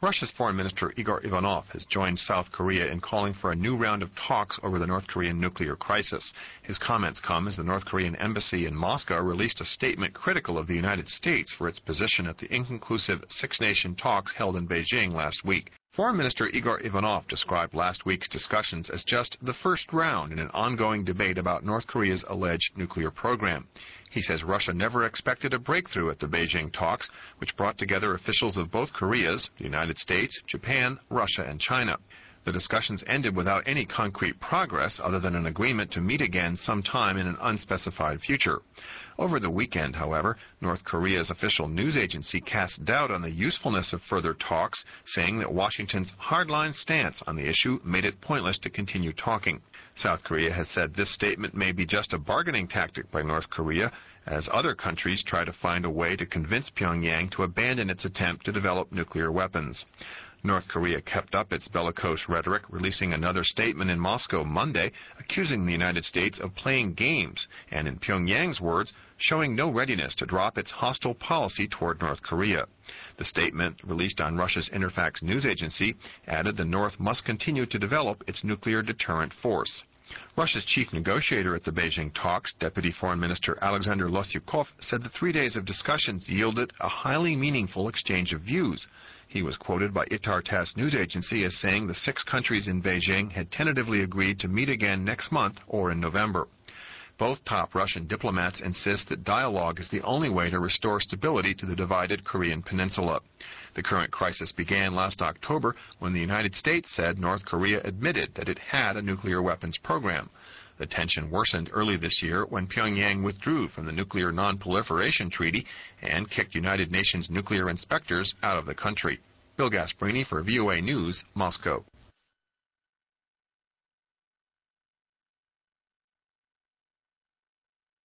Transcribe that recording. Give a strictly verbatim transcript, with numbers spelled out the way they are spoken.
Russia's Foreign Minister Igor Ivanov has joined South Korea in calling for a new round of talks over the North Korean nuclear crisis. His comments come as the North Korean embassy in Moscow released a statement critical of the United States for its position at the inconclusive six-nation talks held in Beijing last week. Foreign Minister Igor Ivanov described last week's discussions as just the first round in an ongoing debate about North Korea's alleged nuclear program. He says Russia never expected a breakthrough at the Beijing talks, which brought together officials of both Koreas, the United States, Japan, Russia, and China. The discussions ended without any concrete progress other than an agreement to meet again sometime in an unspecified future. Over the weekend, however, North Korea's official news agency cast doubt on the usefulness of further talks, saying that Washington's hardline stance on the issue made it pointless to continue talking. South Korea has said this statement may be just a bargaining tactic by North Korea, as other countries try to find a way to convince Pyongyang to abandon its attempt to develop nuclear weapons. North Korea kept up its bellicose rhetoric, releasing another statement in Moscow Monday, accusing the United States of playing games, and in Pyongyang's words, showing no readiness to drop its hostile policy toward North Korea. The statement, released on Russia's Interfax news agency, added the North must continue to develop its nuclear deterrent force. Russia's chief negotiator at the Beijing talks, Deputy Foreign Minister Alexander Losyukov, said the three days of discussions yielded a highly meaningful exchange of views. He was quoted by Itar-Tass news agency as saying the six countries in Beijing had tentatively agreed to meet again next month or in November. Both top Russian diplomats insist that dialogue is the only way to restore stability to the divided Korean peninsula. The current crisis began last October when the United States said North Korea admitted that it had a nuclear weapons program. The tension worsened early this year when Pyongyang withdrew from the Nuclear Non-Proliferation Treaty and kicked United Nations nuclear inspectors out of the country. Bill Gasparini for V O A News, Moscow.